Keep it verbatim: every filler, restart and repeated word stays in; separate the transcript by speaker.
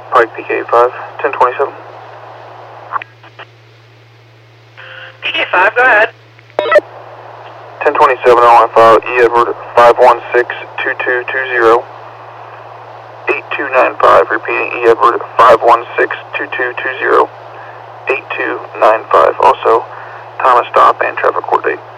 Speaker 1: Pike P K five, ten twenty-seven.
Speaker 2: P K five, go ahead.
Speaker 1: ten twenty-seven on file, E Edward five one six two two two zero. eight two nine five, repeating E Edward five one six two two two zero. eight two nine five. Also, time of stop and traffic coordinate.